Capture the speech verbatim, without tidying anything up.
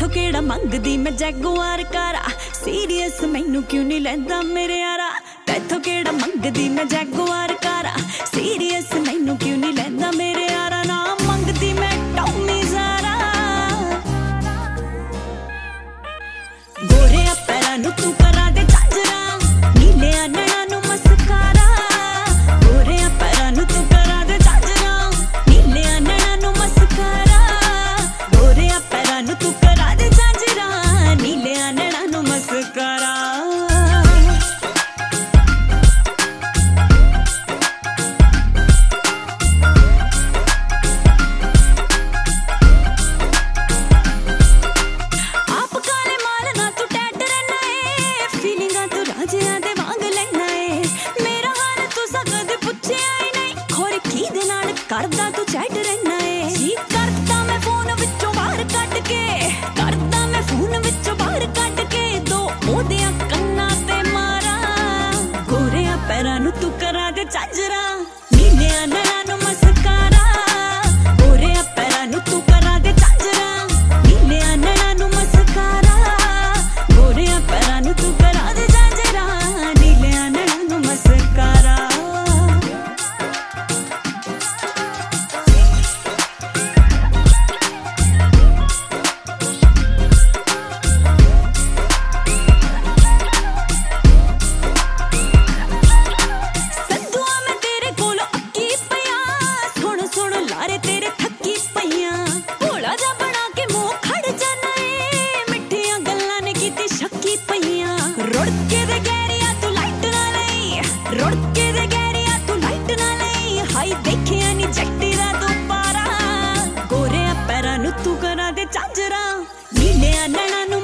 तैथों केड़ा मंगदी मैं जैगुआर कारा, सीरियस मैनू क्यों नहीं लैंदा मेरे यारा। तैथों केड़ा मंगदी मैं जैगुआर कारा, सीरियस मैनू क्यों नहीं लैंदा मेरे यारा। ना मंगदी मैं टॉमी ज़ारा, गोरे पैरां नू तू करा दे झांजरा, नीले नैणां नू मस्कारा। गोरे पैरां नू तू करा दे झांजरा, नीले नैणां नू मस्कारा। गोरे पैरां नू तू करा दे झांजरा, नीले नैणां नू मस्कारा। करदा तू चैट रहना है जी, करदा मैं फोन विचों बाहर कट के, करदा मैं फोन विचों बाहर कट के, दो ओदियां कन्नां ते मारा। गोरियां पैरां नू तू करा दे झांजरा, नीलियां नैणां नू मस्कारा। गोरियां पैरां नू तू करा दे झांजरा, नीलियां नैणां नू मस्कारा। गोरियां पैरां नू तू करा दे झांजरा, नीलियां नैणां नू मस्कारा। तेरे थकी पईयां भोला जा बना के मुंह खड़ जाना है, मिठियां गल्लां ने कीती शक्की पईयां। रुड़के दे गैरिया तू लाइट ना लई, रुड़के दे गैरिया तू लाइट ना लई, हाई देखिया नी जट्टी दा तू पारा। गोरे पैरां नू तू करा दे झांजरा, नीले नैणां नू